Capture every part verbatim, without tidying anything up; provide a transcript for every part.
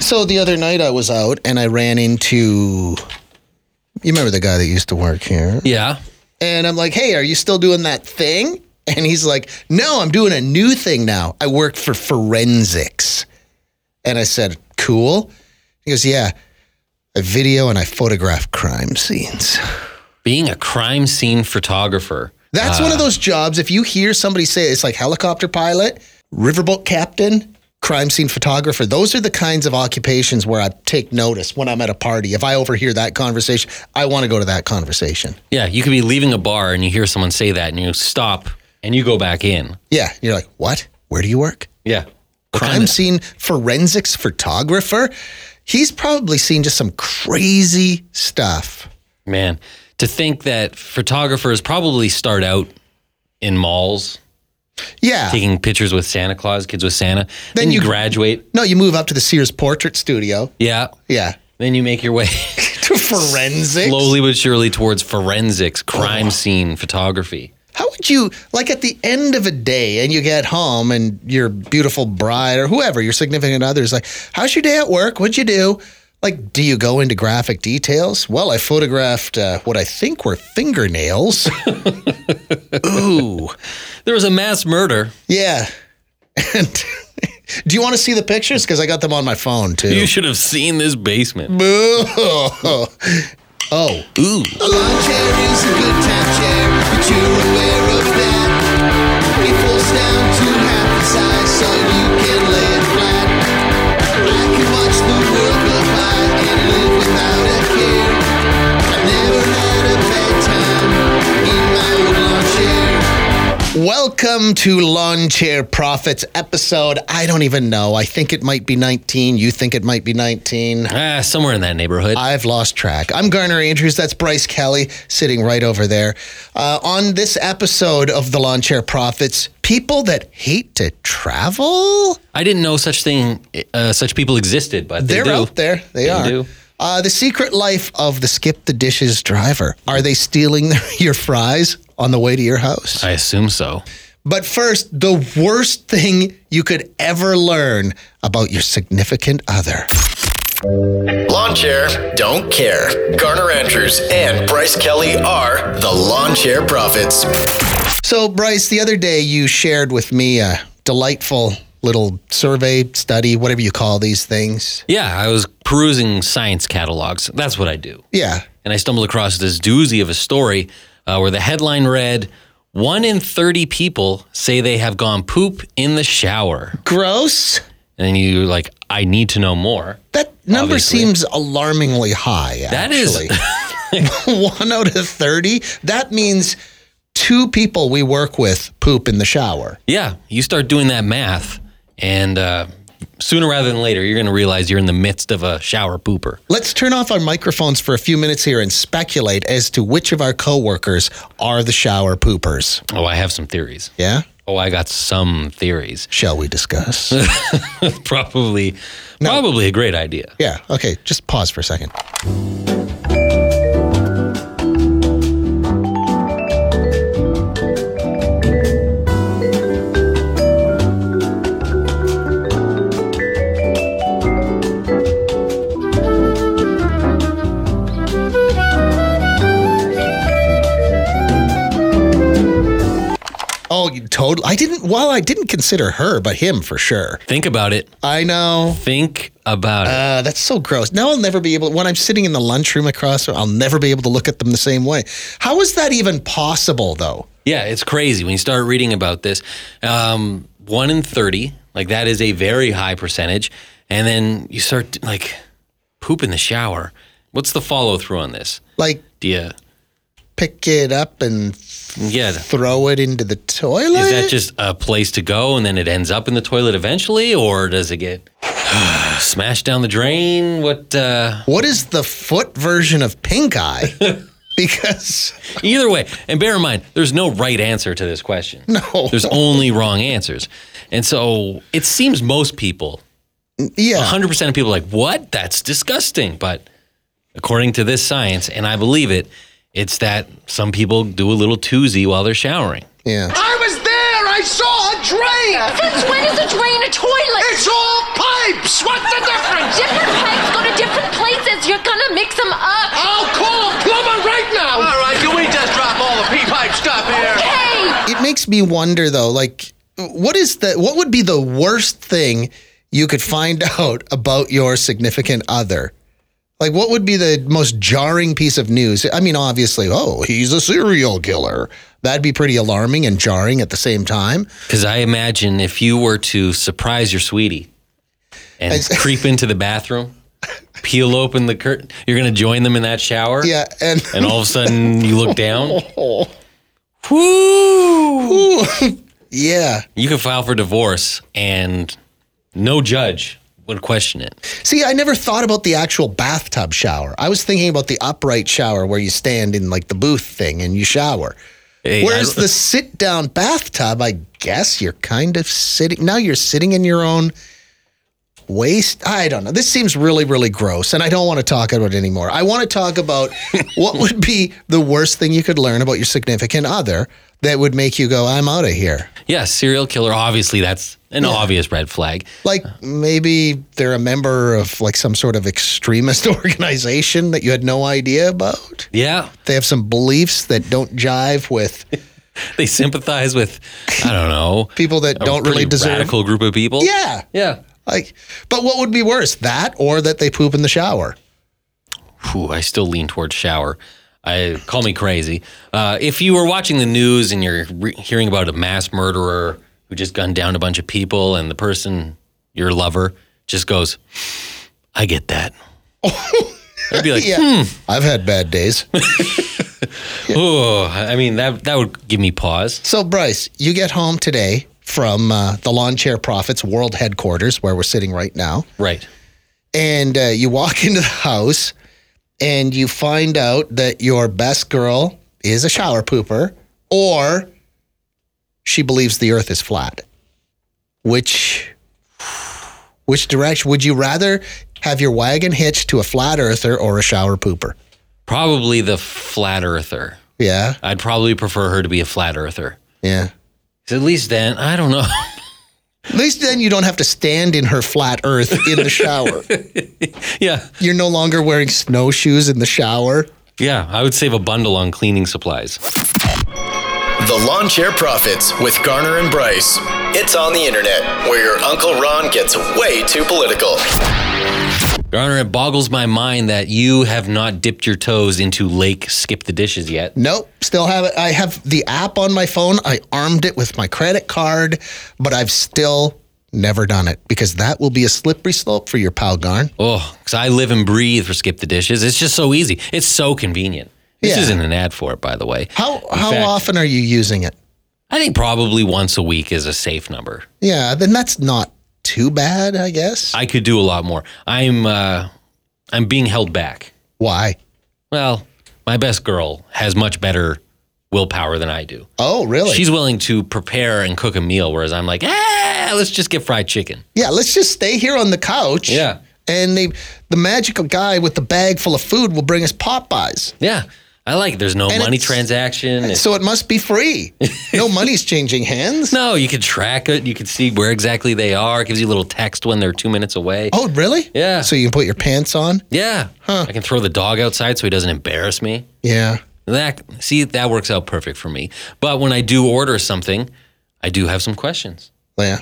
So the other night I was out and I ran into, you remember the guy that used to work here? Yeah. And I'm like, hey, are you still doing that thing? And he's like, no, I'm doing a new thing now. I work for forensics. And I said, cool. He goes, yeah, I video and I photograph crime scenes. Being a crime scene photographer. That's uh, one of those jobs. If you hear somebody say it's like helicopter pilot, riverboat captain, crime scene photographer, those are the kinds of occupations where I take notice when I'm at a party. If I overhear that conversation, I want to go to that conversation. Yeah, you could be leaving a bar and you hear someone say that and you stop and you go back in. Yeah, you're like, what? Where do you work? Yeah. What crime kinda? Scene forensics photographer? He's probably seen just some crazy stuff. Man, to think that photographers probably start out in malls. Yeah. Taking pictures with Santa Claus, kids with Santa. Then, then you, you graduate. No, you move up to the Sears Portrait Studio. Yeah. Yeah. Then you make your way to forensics. Slowly but surely towards forensics, crime oh. scene photography. How would you, like at the end of a day and you get home and your beautiful bride or whoever, your significant other is like, how's your day at work? What'd you do? Like, do you go into graphic details? Well, I photographed uh, what I think were fingernails. Ooh. There was a mass murder. Yeah. And do you want to see the pictures? Because I got them on my phone, too. You should have seen this basement. Boo. Oh. Ooh. A lawn chair is a good time chair, but you're aware of that. It falls down to half the size so you can lay it flat. I can watch the world go by and live without a care. I've never had a bad time in my old lawn chair. Welcome to Lawn Chair Profits episode. I don't even know. I think it might be nineteen. You think it might be nineteen. Ah, somewhere in that neighborhood. I've lost track. I'm Garner Andrews. That's Bryce Kelly sitting right over there. Uh, on this episode of the Lawn Chair Profits, people that hate to travel. I didn't know such thing, uh, such people existed, but they they're do. out there. They, they are. Do. Uh, the secret life of the skip the dishes driver. Are they stealing your fries on the way to your house? I assume so. But first, the worst thing you could ever learn about your significant other. Lawn Chair Don't Care. Garner Andrews and Bryce Kelly are the Lawn Chair Profits. So, Bryce, the other day you shared with me a delightful little survey, study, whatever you call these things. Yeah, I was perusing science catalogs. That's what I do. Yeah. And I stumbled across this doozy of a story uh, where the headline read, one in thirty people say they have gone poop in the shower. Gross. And then you're like, I need to know more. That number obviously. seems alarmingly high, actually. That is. one out of thirty? That means two people we work with poop in the shower. Yeah, you start doing that math, and uh, sooner rather than later, you're going to realize you're in the midst of a shower pooper. Let's turn off our microphones for a few minutes here and speculate as to which of our coworkers are the shower poopers. Oh, I have some theories. Yeah? Oh, I got some theories. Shall we discuss? probably, no. probably a great idea. Yeah, okay, just pause for a second. Oh, totally. I didn't, well, I didn't consider her, but him for sure. Think about it. I know. Think about it. Uh, that's so gross. Now I'll never be able, when I'm sitting in the lunchroom across, I'll never be able to look at them the same way. How is that even possible, though? Yeah, it's crazy when you start reading about this. Um, one in thirty, like that is a very high percentage. And then you start, like, poop in the shower. What's the follow through on this? Like, do you pick it up and yeah. throw it into the toilet? Is that just a place to go and then it ends up in the toilet eventually? Or does it get smashed down the drain? What uh... What is the foot version of pink eye? Because either way, and bear in mind, there's no right answer to this question. No. There's only wrong answers. And so it seems most people, yeah, one hundred percent of people are like, what? That's disgusting. But according to this science, and I believe it, it's that some people do a little toozy while they're showering. Yeah. I was there! I saw a drain! Since when is a drain a toilet? It's all pipes! What's the difference? Different makes me wonder though, like, what is the what would be the worst thing you could find out about your significant other? Like, what would be the most jarring piece of news? I mean, obviously, oh, he's a serial killer. That'd be pretty alarming and jarring at the same time. Because I imagine if you were to surprise your sweetie and I- creep into the bathroom, peel open the curtain, you're going to join them in that shower? Yeah, and And all of a sudden you look down? Whoo! yeah. You could file for divorce and no judge would question it. See, I never thought about the actual bathtub shower. I was thinking about the upright shower where you stand in like the booth thing and you shower. Hey, Whereas I- the sit down bathtub, I guess you're kind of sitting. Now you're sitting in your own waste. I don't know. This seems really, really gross, and I don't want to talk about it anymore. I want to talk about what would be the worst thing you could learn about your significant other that would make you go, I'm out of here. Yeah, serial killer, obviously that's an obvious red flag. Like maybe they're a member of like some sort of extremist organization that you had no idea about. Yeah, They have some beliefs that don't jive with they sympathize with, I don't know, people that a don't really pretty deserve. radical group of people. Yeah. Yeah. Like, but what would be worse, that or that they poop in the shower? Whew, I still lean towards shower. I call me crazy. Uh, if you were watching the news and you're re- hearing about a mass murderer who just gunned down a bunch of people, and the person, your lover, just goes, "I get that." I'd be like, Yeah. I've had bad days. "Oh," I mean that that would give me pause. So, Bryce, you get home today from uh, the Lawn Chair Profits World Headquarters, where we're sitting right now, Right. and uh, you walk into the house and you find out that your best girl is a shower pooper or she believes the earth is flat. Which which direction would you rather have your wagon hitched to a flat earther or a shower pooper? Probably the flat earther. Yeah. I'd probably prefer her to be a flat earther. Yeah. 'Cause at least then, I don't know. At least then you don't have to stand in her flat earth in the shower. Yeah. You're no longer wearing snowshoes in the shower. Yeah. I would save a bundle on cleaning supplies. The Lawn Chair Profits with Garner and Bryce. It's on the internet where your Uncle Ron gets way too political. Garner, it boggles my mind that you have not dipped your toes into Lake Skip the Dishes yet. Nope, still have it. I have the app on my phone. I armed it with my credit card, but I've still never done it because that will be a slippery slope for your pal Garn. Oh, because I live and breathe for Skip the Dishes. It's just so easy. It's so convenient. This Yeah. isn't an ad for it, by the way. How In how fact, often are you using it? I think probably once a week is a safe number. Yeah, then that's not too bad, I guess. I could do a lot more. I'm uh, I'm being held back. Why? Well, my best girl has much better willpower than I do. Oh, really? She's willing to prepare and cook a meal, whereas I'm like, ah, let's just get fried chicken. yeah, let's just stay here on the couch. Yeah. And they, the magical guy with the bag full of food will bring us Popeyes. Yeah, I like it. There's no And money it's- transaction. It's- So it must be free. No money's changing hands. no, you can track it. You can see where exactly they are. It gives you a little text when they're two minutes away. Oh, really? Yeah. So you can put your pants on? Yeah, I can throw the dog outside so he doesn't embarrass me. Yeah. That see, that works out perfect for me. But when I do order something, I do have some questions. Yeah.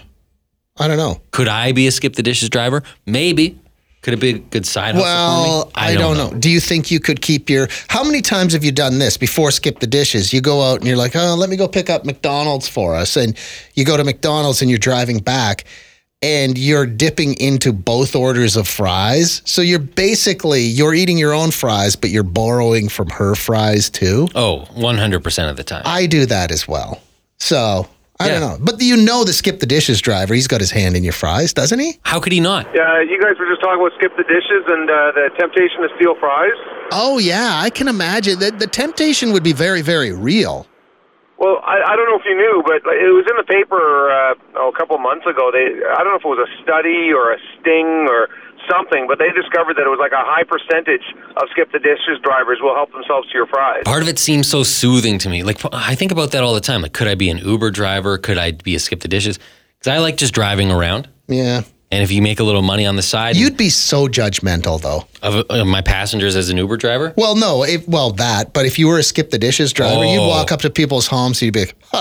I don't know. Could I be a Skip the Dishes driver? Maybe. Could it be a good side hustle Well, for me? I, don't know. Do you think you could keep your? How many times have you done this before Skip the Dishes? You go out and you're like, oh, let me go pick up McDonald's for us, and you go to McDonald's and you're driving back, and you're dipping into both orders of fries. So you're basically you're eating your own fries, but you're borrowing from her fries too. Oh, one hundred percent of the time. I do that as well. So I Yeah. don't know, but you know the Skip the Dishes driver, he's got his hand in your fries, doesn't he? How could he not? Yeah, you guys were just talking about Skip the Dishes and uh, the temptation to steal fries. Oh yeah, I can imagine that the temptation would be very, very real. Well, I, I don't know if you knew, but it was in the paper uh, oh, a couple months ago. They, I don't know if it was a study or a sting or something, but they discovered that it was like a high percentage of Skip the Dishes drivers will help themselves to your fries. Part of it seems so soothing to me. Like I think about that all the time. Like, could I be an Uber driver? Could I be a Skip the Dishes? Because I like just driving around. Yeah. And if you make a little money on the side You'd be so judgmental, though. of uh, my passengers as an Uber driver, Well, no, if, well, that, but if you were a Skip the Dishes driver, you'd Oh. walk up to people's homes and you'd be like, huh,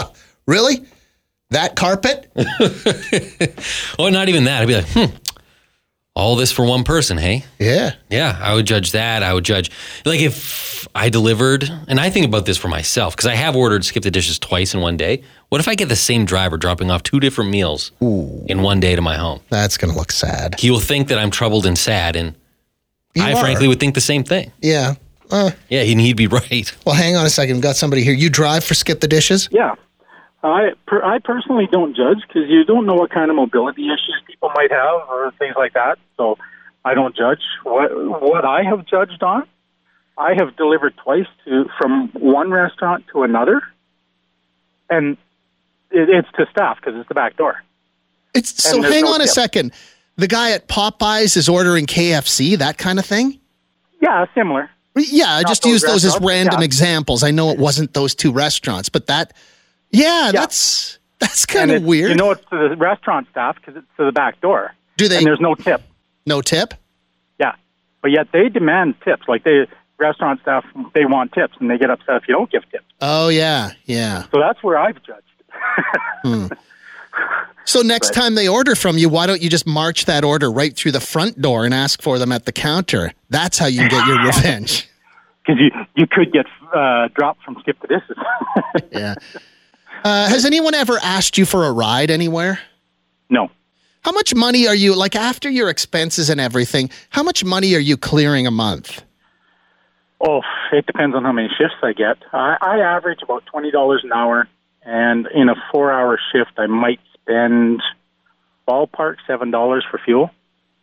Really? That carpet? Oh, not even that. I'd be like, hmm, all this for one person, hey? Yeah. Yeah, I would judge that. I would judge, like if I delivered, and I think about this for myself, because I have ordered Skip the Dishes twice in one day. What if I get the same driver dropping off two different meals Ooh. in one day to my home? That's going to look sad. He will think that I'm troubled and sad, and You I are. frankly would think the same thing. Yeah. Uh, Yeah, he- he'd be right. well, hang on a second. We've got somebody here. You drive for Skip the Dishes? Yeah. I per, I personally don't judge because you don't know what kind of mobility issues people might have or things like that. So I don't judge. What what I have judged on, I have delivered twice to from one restaurant to another, and it, it's to staff because it's the back door. It's so And there's hang no on a tip. second. The guy at Popeyes is ordering K F C, that kind of thing? Yeah, similar. Yeah, I just those used those as restaurants, random yeah. examples. I know it wasn't those two restaurants, but that, yeah, that's that's kind And of it's- weird. You know, it's to the restaurant staff because it's to the back door. Do they And there's no tip. no tip? Yeah, but yet they demand tips. Like they restaurant staff, they want tips, and they get upset if you don't give tips. Oh yeah, yeah. So that's where I've judged. So next Right. time they order from you, why don't you just march that order right through the front door and ask for them at the counter? That's how you can get your revenge. Because you, you could get uh, dropped from Skip the Dishes. Yeah. Uh, has anyone ever asked you for a ride anywhere? No. How much money are you, like after your expenses and everything, how much money are you clearing a month? Oh, it depends on how many shifts I get. I, I average about twenty dollars an hour, and in a four-hour shift, I might spend ballpark seven dollars for fuel.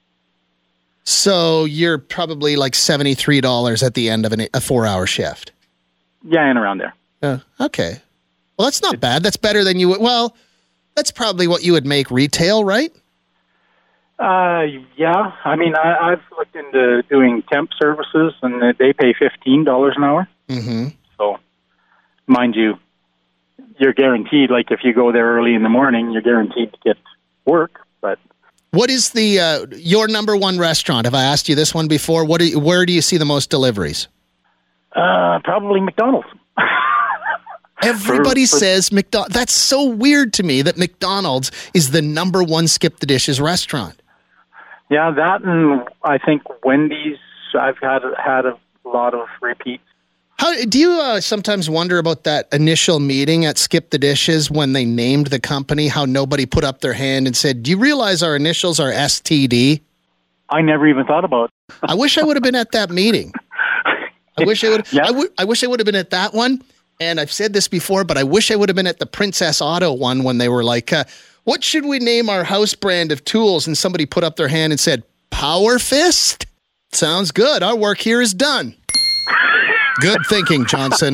So you're probably like seventy-three dollars at the end of an, a four-hour shift. Yeah, and around there. Uh, okay. Well, that's not bad. That's better than you would. Well, that's probably what you would make retail, right? Uh, yeah. I mean, I, I've looked into doing temp services, and they pay fifteen dollars an hour. Mm-hmm. So, mind you, you're guaranteed, like if you go there early in the morning, you're guaranteed to get work. But What is the uh, your number one restaurant? Have I asked you this one before? What do you, where do you see the most deliveries? uh, probably McDonald's. Everybody For- for- says McDonald's. That's so weird to me that McDonald's is the number one Skip the Dishes restaurant. Yeah, that and I think Wendy's. I've had had a lot of repeats. How do you uh, sometimes wonder about that initial meeting at Skip the Dishes when they named the company? How nobody put up their hand and said, "Do you realize our initials are S T D?" I never even thought about it. I wish I would have been at that meeting. I wish I would. Yeah. I, w- I wish I would have been at that one. And I've said this before, but I wish I would have been at the Princess Auto one when they were like, uh, "What should we name our house brand of tools?" And somebody put up their hand and said, "Power Fist." Sounds good. Our work here is done. Good thinking, Johnson.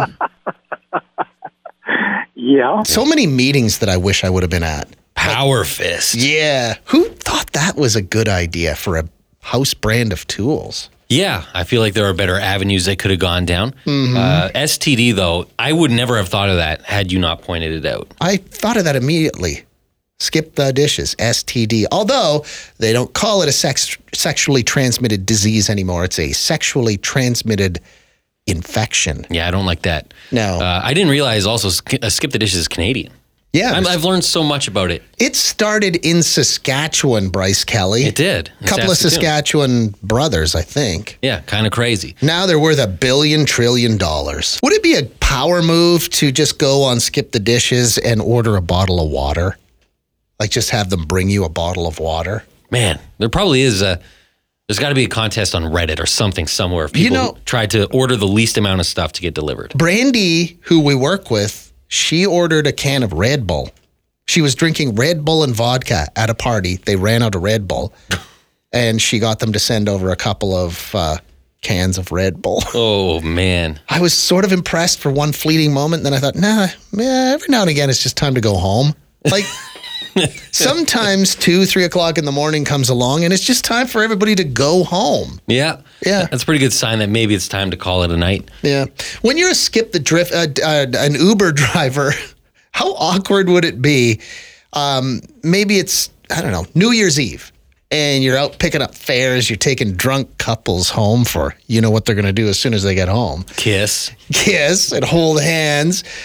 Yeah. So many meetings that I wish I would have been at. Power Fist. Yeah. Who thought that was a good idea for a house brand of tools? Yeah, I feel like there are better avenues they could have gone down. Mm-hmm. Uh, S T D, though, I would never have thought of that had you not pointed it out. I thought of that immediately. Skip the Dishes, S T D. Although they don't call it a sex, sexually transmitted disease anymore. It's a sexually transmitted infection. Yeah, I don't like that. No. Uh, I didn't realize also Sk- uh, Skip the Dishes is Canadian. Yeah. I'm, I've learned so much about it. It started in Saskatchewan, Bryce Kelly. It did. A couple of Saskatchewan brothers, I think. Yeah, kind of crazy. Now they're worth a billion trillion dollars. Would it be a power move to just go on Skip the Dishes and order a bottle of water? Like just have them bring you a bottle of water? Man, there probably is a. There's got to be a contest on Reddit or something somewhere. If people You know- try to order the least amount of stuff to get delivered. Brandy, who we work with, she ordered a can of Red Bull. She was drinking Red Bull and vodka at a party. They ran out of Red Bull, and she got them to send over a couple of uh, cans of Red Bull. Oh, man. I was sort of impressed for one fleeting moment. Then I thought, nah, yeah, every now and again, it's just time to go home. Like sometimes two, three o'clock in the morning comes along, and it's just time for everybody to go home. Yeah. Yeah. That's a pretty good sign that maybe it's time to call it a night. Yeah. When you're a Skip the Drift, uh, uh, an Uber driver, how awkward would it be? Um, maybe it's, I don't know, New Year's Eve, and you're out picking up fares. You're taking drunk couples home for, you know what they're going to do as soon as they get home. Kiss. Kiss and hold hands.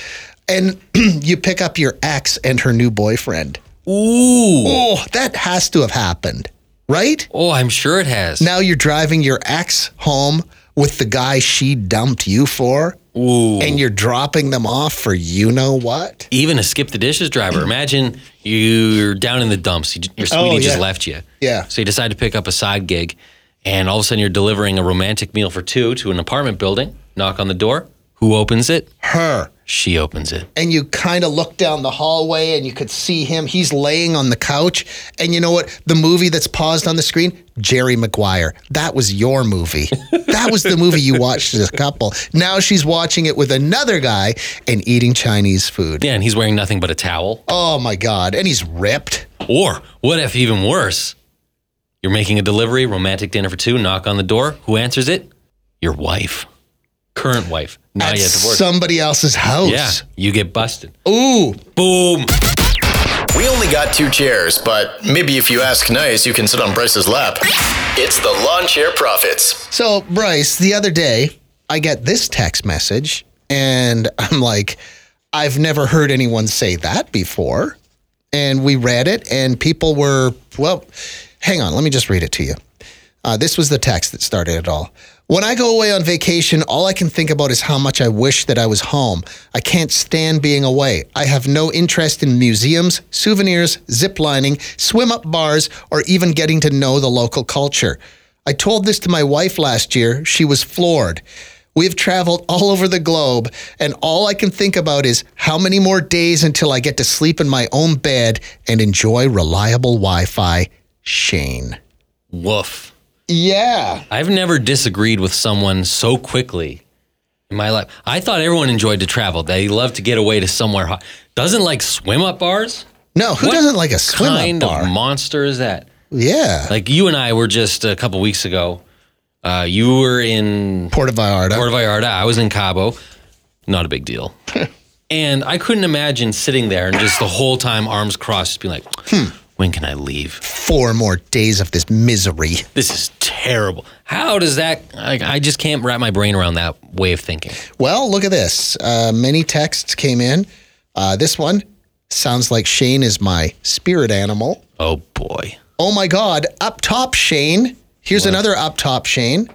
and you pick up your ex and her new boyfriend. Ooh. Oh, that has to have happened, right? Oh, I'm sure it has. Now you're driving your ex home with the guy she dumped you for, Ooh. and you're dropping them off for you know what? Even a skip the dishes driver. Imagine you're down in the dumps. You- Your sweetie Oh, just yeah. left you. Yeah. So you decide to pick up a side gig, and all of a sudden you're delivering a romantic meal for two to an apartment building. Knock on the door. Who opens it? Her. She opens it. And you kind of look down the hallway and you could see him. He's laying on the couch. And you know what? The movie that's paused on the screen, Jerry Maguire. That was your movie. That was the movie you watched as a couple. Now she's watching it with another guy and eating Chinese food. Yeah, and he's wearing nothing but a towel. Oh my God. And he's ripped. Or what if even worse? You're making a delivery, romantic dinner for two, knock on the door. Who answers it? Your wife. Current wife. Not At yet divorced. somebody else's house. Yeah, you get busted. Ooh. Boom. We only got two chairs, but maybe if you ask nice, you can sit on Bryce's lap. It's the Lawn Chair Profits. So, Bryce, the other day, I get this text message, and I'm like, I've never heard anyone say that before. And we read it, and people were, well, hang on, let me just read it to you. Uh, this was the text that started it all. When I go away on vacation, all I can think about is how much I wish that I was home. I can't stand being away. I have no interest in museums, souvenirs, ziplining, swim-up bars, or even getting to know the local culture. I told this to my wife last year. She was floored. We've traveled all over the globe, and all I can think about is how many more days until I get to sleep in my own bed and enjoy reliable Wi-Fi. Shane. Woof. Yeah. I've never disagreed with someone so quickly in my life. I thought everyone enjoyed to travel. They love to get away to somewhere hot. Doesn't like swim up bars? No, who What doesn't like a swim-up kind bar? of monster is that? Yeah. Like you and I were just a couple weeks ago. Uh, you were in Puerto Vallarta. Puerto Vallarta. I was in Cabo. Not a big deal. And I couldn't imagine sitting there and just the whole time arms crossed, just being like, hmm, when can I leave? Four more days of this misery. This is terrible. How does that, I, I just can't wrap my brain around that way of thinking. Well, look at this. Uh, many texts came in. Uh, this one sounds like Shane is my spirit animal. Oh boy. Oh my God. Up top, Shane. Here's another up top, Shane.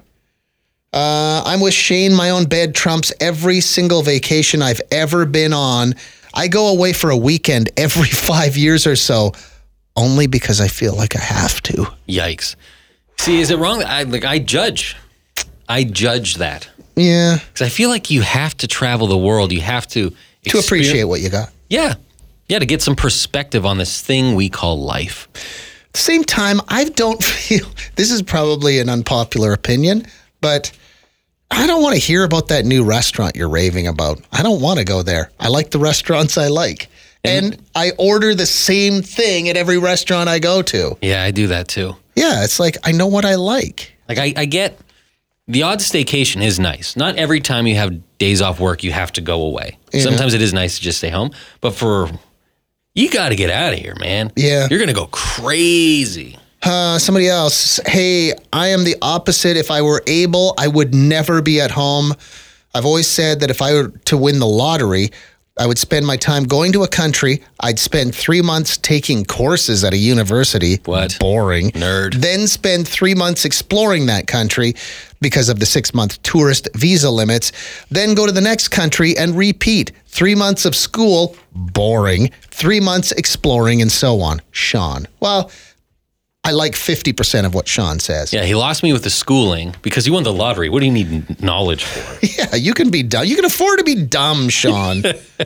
Uh, I'm with Shane. My own bed trumps every single vacation I've ever been on. I go away for a weekend every five years or so, only because I feel like I have to. Yikes. See, is it wrong? that I like I judge. I judge that. Yeah. Because I feel like you have to travel the world. You have to To appreciate what you got. Yeah. Yeah, to get some perspective on this thing we call life. At the same time, I don't feel, this is probably an unpopular opinion, but I don't want to hear about that new restaurant you're raving about. I don't want to go there. I like the restaurants I like. And I order the same thing at every restaurant I go to. Yeah, I do that too. Yeah, it's like, I know what I like. Like I, I get the odd staycation is nice. Not every time you have days off work, you have to go away. Yeah. Sometimes it is nice to just stay home. But for, you got to get out of here, man. Yeah. You're going to go crazy. Uh, somebody else, hey, I am the opposite. If I were able, I would never be at home. I've always said that if I were to win the lottery, I would spend my time going to a country. I'd spend three months taking courses at a university. What? Boring. Nerd. Then spend three months exploring that country because of the six-month tourist visa limits. Then go to the next country and repeat. Three months of school. Boring. Three months exploring and so on. Sean. Well, I like fifty percent of what Sean says. Yeah, he lost me with the schooling because you won the lottery. What do you need knowledge for? Yeah, you can be dumb. You can afford to be dumb, Sean.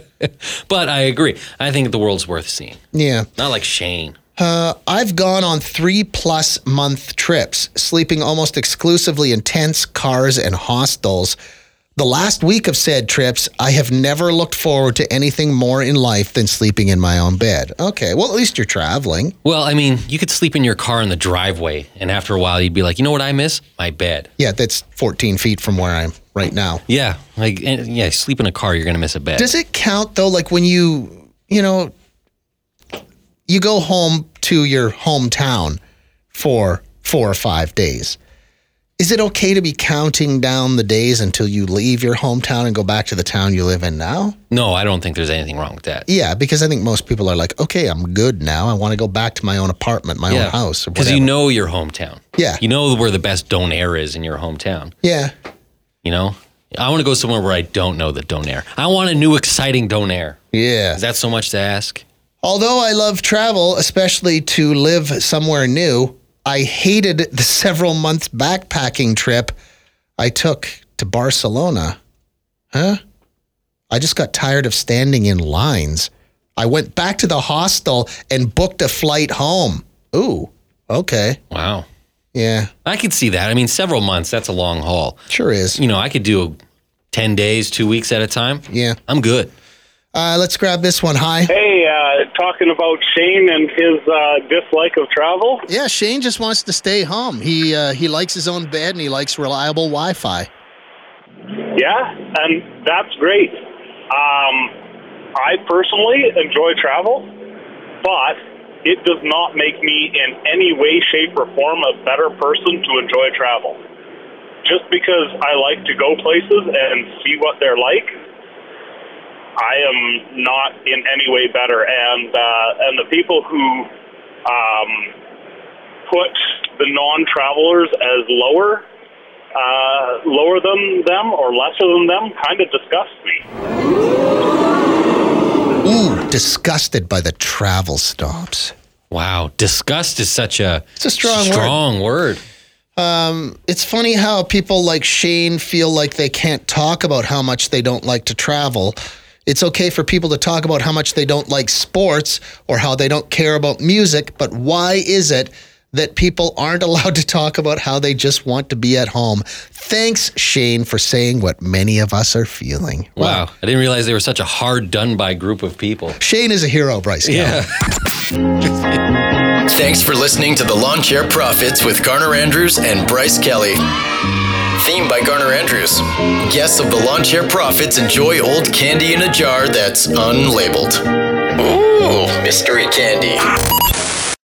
But I agree. I think the world's worth seeing. Yeah. Not like Shane. Uh, I've gone on three plus month trips, sleeping almost exclusively in tents, cars, and hostels. The last week of said trips, I have never looked forward to anything more in life than sleeping in my own bed. Okay, well, at least you're traveling. Well, I mean, you could sleep in your car in the driveway, and after a while, you'd be like, you know what I miss? My bed. Yeah, that's fourteen feet from where I'm right now. Yeah, like, and, yeah, sleep in a car, you're going to miss a bed. Does it count, though, like when you, you know, you go home to your hometown for four or five days? Is it okay to be counting down the days until you leave your hometown and go back to the town you live in now? No, I don't think there's anything wrong with that. Yeah, because I think most people are like, okay, I'm good now. I want to go back to my own apartment, my own house. Because you know your hometown. Yeah. You know where the best donair is in your hometown. Yeah. You know? I want to go somewhere where I don't know the donair. I want a new, exciting donair. Yeah. Is that so much to ask? Although I love travel, especially to live somewhere new, I hated the several months backpacking trip I took to Barcelona. Huh? I just got tired of standing in lines. I went back to the hostel and booked a flight home. Ooh, okay. Wow. Yeah. I could see that. I mean, several months, that's a long haul. Sure is. You know, I could do ten days, two weeks at a time. Yeah. I'm good. Uh, let's grab this one. Hi. Hey, uh, talking about Shane and his uh, dislike of travel. Yeah, Shane just wants to stay home. He uh, he likes his own bed and he likes reliable Wi-Fi. Yeah, and that's great. Um, I personally enjoy travel, but it does not make me in any way, shape, or form a better person to enjoy travel. Just because I like to go places and see what they're like, I am not in any way better, and uh, and the people who um, put the non-travelers as lower, uh, lower than them or lesser than them, kind of disgust me. Ooh, disgusted by the travel stops. Wow, disgust is such a, it's a strong, strong word. word. Um, it's funny how people like Shane feel like they can't talk about how much they don't like to travel. It's okay for people to talk about how much they don't like sports or how they don't care about music, but why is it that people aren't allowed to talk about how they just want to be at home? Thanks, Shane, for saying what many of us are feeling. Wow. wow. I didn't realize they were such a hard done by group of people. Shane is a hero, Bryce. Yeah. Thanks for listening to the Lawn Chair Profits with Garner Andrews and Bryce Kelly. Theme by Garner Andrews. Guests of the Lawn Chair Profits enjoy old candy in a jar that's unlabeled. Ooh, mystery candy.